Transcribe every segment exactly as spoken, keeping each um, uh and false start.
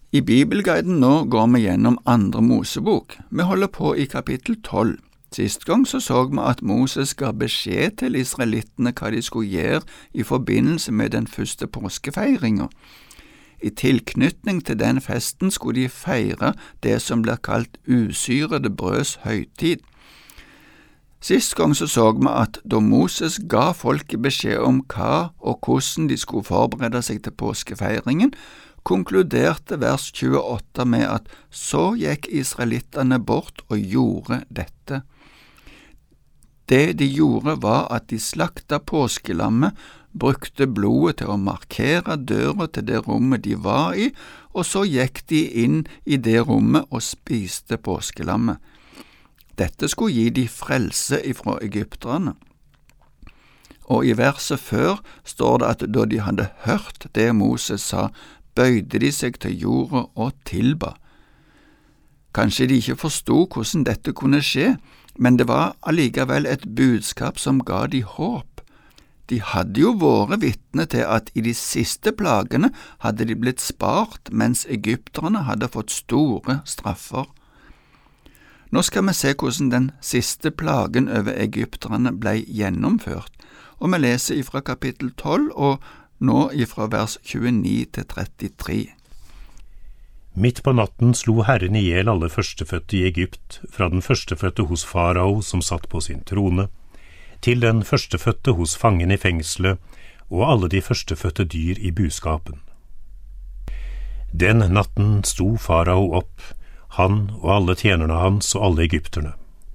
I Bibelguiden nå går vi gjennom andre Mosebok. Vi holder på i kapittel tolv. Sist gang så så vi at Moses ga beskjed til israelittene hva de skulle gjøre i forbindelse med den første påskefeiringen. I tilknytning til den festen skulle de feire det som blir kalt usyrede brøds høytid. Sist gang så så vi at da Moses ga folket beskjed om hva og hvordan de skulle forberede seg til påskefeiringen, konkluderte vers tjueåtte med at så gikk israelittene bort og gjorde dette. Det de gjorde var at de slakta påskelammet, brukte blodet til å markere døra til det rommet de var i, og så gikk de inn i det rommet og spiste påskelammet. Dette skulle gi de frelse ifra egypterne. Og i verset før står det at da de hadde hørt det Moses sa, bøyde de seg til jorda og tilba. Kanskje de ikke forstod hvordan dette kunne skje, men det var allikevel et budskap som ga de håp. De hadde jo vært vitne til at i de siste plagene hadde de blitt spart, mens egypterne hadde fått store straffer. Nå skal vi se hvordan den siste plagen over egypterne ble gjennomført, og vi leser ifra kapittel tolv og nå ifra vers tjueni til trettitre. Midt på natten slo Herren ihjel alle førstefødte i Egypt, fra den førstefødte hos farao som satt på sin trone, til den førstefødte hos fangen i fengselet, og alle de førstefødte dyr i buskapen. Den natten sto farao opp, han og alle tjenerne hans og alle egypterne.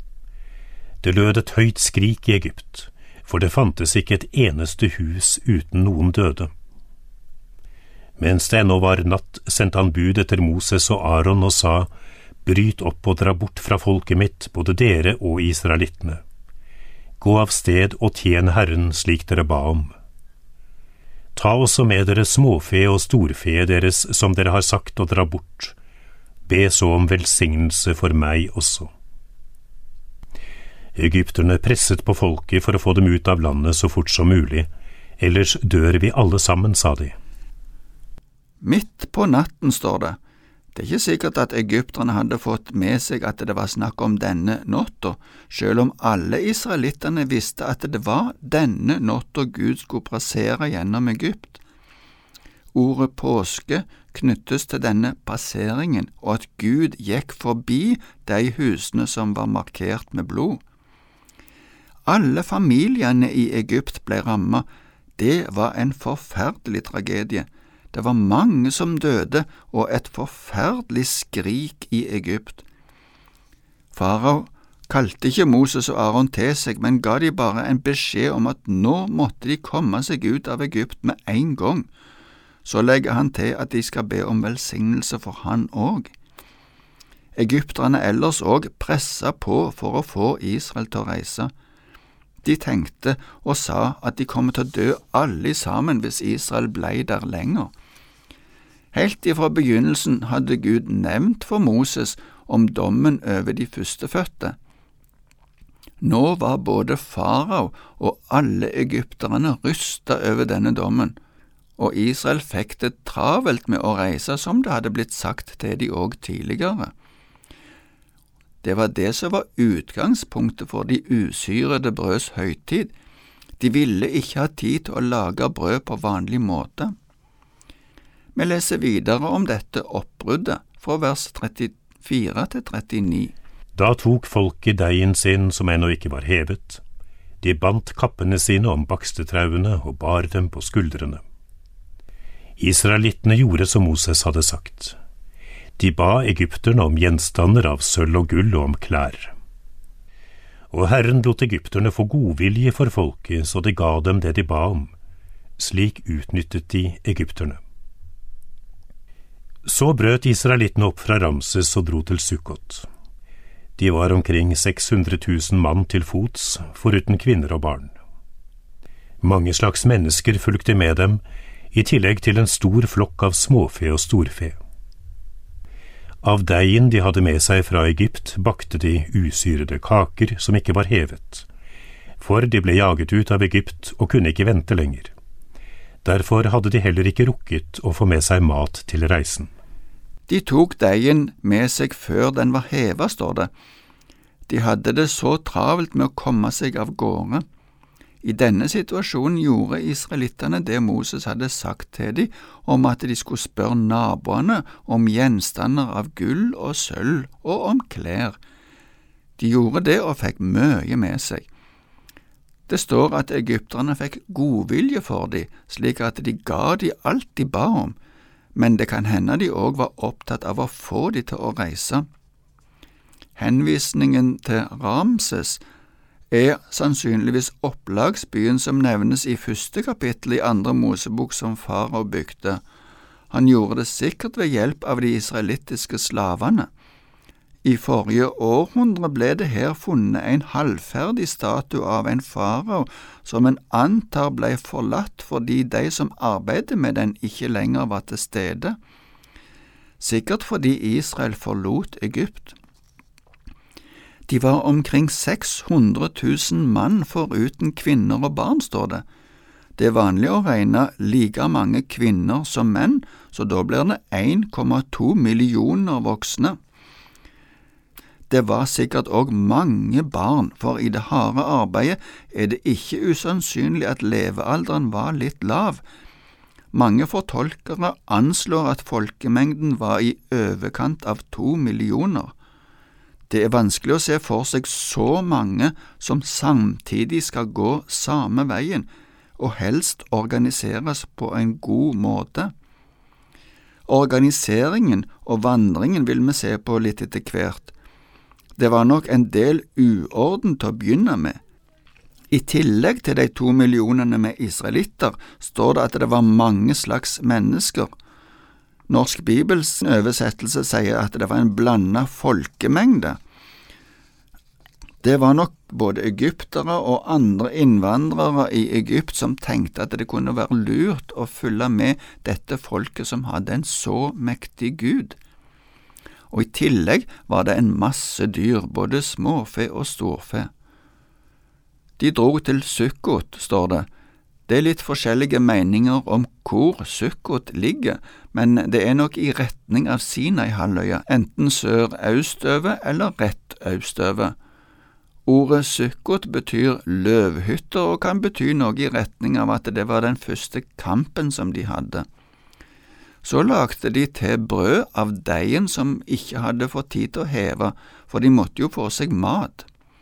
Det lød et høyt skrik i Egypt, for det fantes ikke et eneste hus uten noen døde. Mens det ennå var natt, sendte han bud etter Moses og Aaron og sa, «Bryt opp og dra bort fra folket mitt, både dere og israelittene. Gå av sted og tjen Herren slik dere ba om. Ta også med dere småfe og storfe deres som dere har sagt å dra bort. Be så om velsignelse for meg også.» Egypterne presset på folket for å få dem ut av landet så fort som mulig, ellers dør vi alle sammen, sa de. Midt på natten, står det. Det er ikke sikkert at egypterne hadde fått med seg at det var snakk om denne natta, selv om alle israelittene visste at det var denne natta Gud skulle passere gjennom Egypt. Ordet påske knyttes til denne passeringen, og at Gud gikk forbi de husene som var markert med blod. Alle familiene i Egypt ble rammet. Det var en forferdelig tragedie. Det var mange som døde, og et forferdelig skrik i Egypt. Farao kalte ikke Moses og Aaron til seg, men ga de bare en beskjed om at nå måtte de komme seg ut av Egypt med en gang. Så legger han til at de skal be om velsignelse for han også. Egypterne ellers også presset på for å få Israel til å reise. De tenkte og sa at de kom til å dø alle sammen hvis Israel ble der lenger. Helt ifra begynnelsen hadde Gud nevnt for Moses om dommen over de førstefødte. Nå var både farao og alle egypterne rystet over denne dommen, og Israel fikk det travelt med å reise som det hadde blitt sagt til de også tidligere. Det var det som var utgangspunktet for de usyrede brøds høytid. De ville ikke ha tid til å lage brød på vanlig måte. Vi leser videre om dette oppbruddet fra vers trettifire til trettini. Da tok folket deigen sin som ennå ikke var hevet. De bandt kappene sine om bakstetrauene og bar dem på skuldrene. Israelittene gjorde som Moses hadde sagt. De ba egypterne om gjenstander av sølv og gull og om klær. Og Herren lot egypterne få godvilje for folket, så de ga dem det de ba om. Slik utnyttet de egypterne. Så brøt israelittene opp fra Ramses og dro til Sukkot. De var omkring seks hundre tusen mann til fots, foruten kvinner og barn. Mange slags mennesker fulgte med dem, i tillegg til en stor flokk av småfe og storfe. Av deigen de hadde med seg fra Egypt bakte de usyrede kaker som ikke var hevet, for de ble jaget ut av Egypt og kunne ikke vente lenger. Derfor hadde de heller ikke rukket å få med seg mat til reisen. De tok deigen med seg før den var hevet, står det. De hadde det så travelt med å komme seg av gårde. I denne situasjonen gjorde israelittene det Moses hadde sagt til dem om at de skulle spørre naboene om gjenstander av gull og sølv og om klær. De gjorde det og fikk mye med seg. Det står at egypterne fikk godvilje for dem, slik at de ga dem alt de ba om, men det kan hende de også var opptatt av å få dem til å reise. Henvisningen til Ramses er sannsynligvis opplagsbyen som nevnes i første kapittel i andre Mosebok som farao bygde. Han gjorde det sikkert ved hjelp av de israelittiske slavene. I forrige århundre ble det her funnet en halvferdig statue av en farao som en antar ble forlatt fordi de som arbeidet med den ikke lenger var til stede. Sikkert fordi Israel forlot Egypt. De var omkring seks hundre tusen mann foruten kvinner og barn, står det. Det er vanlig å regne like mange kvinner som menn, så da blir det en komma to millioner voksne. Det var sikkert også mange barn, for i det harde arbeidet er det ikke usannsynlig at levealderen var litt lav. Mange fortolkere anslår at folkemengden var i overkant av to millioner. Det er vanskelig å se for seg så mange som samtidig skal gå samme veien, og helst organiseres på en god måte. Organiseringen og vandringen vil vi se på litt etter hvert. Det var nok en del uorden til å begynne med. I tillegg til de to millionene med israelitter står det at det var mange slags mennesker. Norsk Bibels oversettelse sier at det var en blandet folkemengde. Det var nok både egyptere og andre innvandrere i Egypt som tenkte at det kunne være lurt å følge med dette folket som hadde en så mektig Gud. Og i tillegg var det en masse dyr, både småfe og storfe. De dro til Sukkot, står det. Det er litt forskjellige meninger om hvor Sukkot ligger, men det er nok i retning av Sinai-halvøya, enten sør-østover eller rett østover. Ordet Sukkot betyr løvhytter og kan bety noe i retning av at det var den første kampen som de hadde. Så lagde de til brød av deigen som ikke hadde fått tid til å heve, for de måtte jo få seg mat.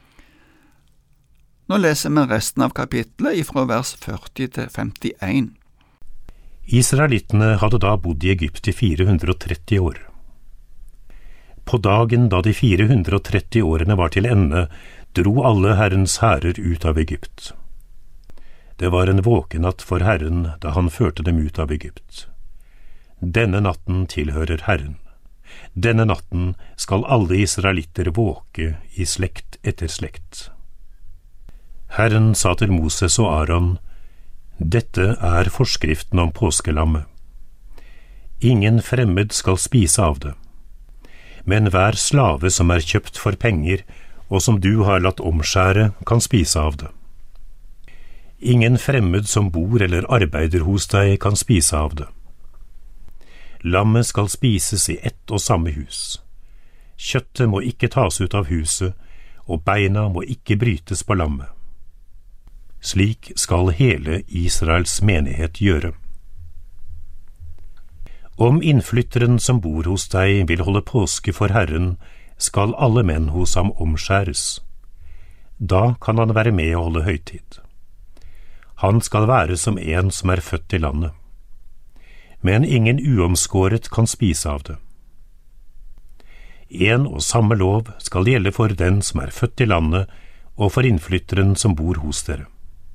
Nå leser vi resten av kapittelet fra vers førti til femtien. Israelittene hadde da bodd i Egypt i fire hundre og tretti år. På dagen da de fire hundre og tretti årene var til ende, dro alle Herrens hærer ut av Egypt. Det var en våkenatt for Herren da han førte dem ut av Egypt. Denne natten tilhører Herren. Denne natten skal alle israelitter våke i slekt etter slekt. Herren sa til Moses og Aaron, dette er forskriften om påskelammet. Ingen fremmed skal spise av det, men hver slave som er kjøpt for penger, og som du har latt omskjære, kan spise av det. Ingen fremmed som bor eller arbeider hos deg kan spise av det. Lammet skal spises i ett og samme hus. Kjøttet må ikke tas ut av huset, og beina må ikke brytes på lammet. Slik skal hele Israels menighet gjøre. Om innflytteren som bor hos deg vil holde påske for Herren, skal alle menn hos ham omskjæres. Da kan han være med og holde høytid. Han skal være som en som er født i landet. Men ingen uomskåret kan spise av det. En og samme lov skal gjelde for den som er født i landet, og for innflytteren som bor hos dere.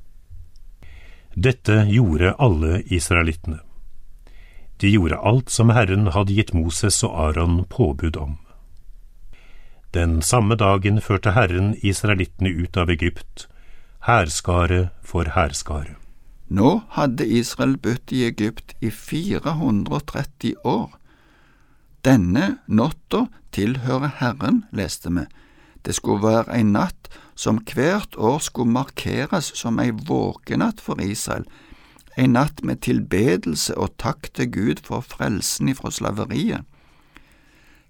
Dette gjorde alle israelittene. De gjorde alt som Herren hadde gitt Moses og Aaron påbud om. Den samme dagen førte Herren israelittene ut av Egypt, hærskare for hærskare. Nå hadde Israel bodd i Egypt i fire hundre og tretti år. Denne natta tilhører Herren, leste vi. Det skulle være en natt som hvert år skulle markeres som en våkenatt for Israel, en natt med tilbedelse og takk til Gud for frelsen ifra slaveriet.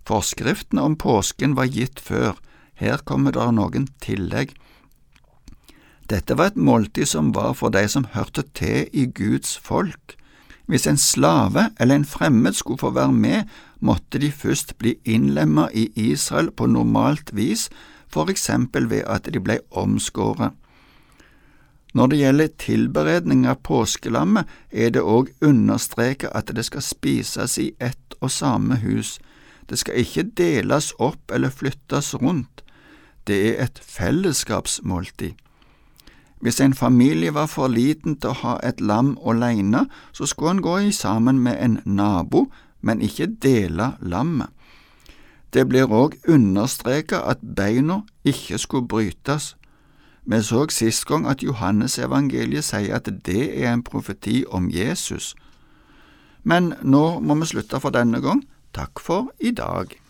Forskriftene om påsken var gitt før. Her kommer det noen tillegg. Dette var et måltid som var for de som hørte til i Guds folk. Hvis en slave eller en fremmed skulle få være med, måtte de først bli innlemmet i Israel på normalt vis, for eksempel ved at de ble omskåret. Når det gjelder tilberedning av påskelammet, er det også understreket at det skal spises i ett og samme hus. Det skal ikke deles opp eller flyttes rundt. Det er et fellesskapsmåltid. Hvis en familie var for liten til å ha et lam alene, så skulle han gå i sammen med en nabo, men ikke dele lammet. Det blir også understreket at beina ikke skulle brytes. Vi så sist gang at Johannes evangeliet sier at det er en profeti om Jesus. Men nå må vi slutte for denne gang. Takk for i dag.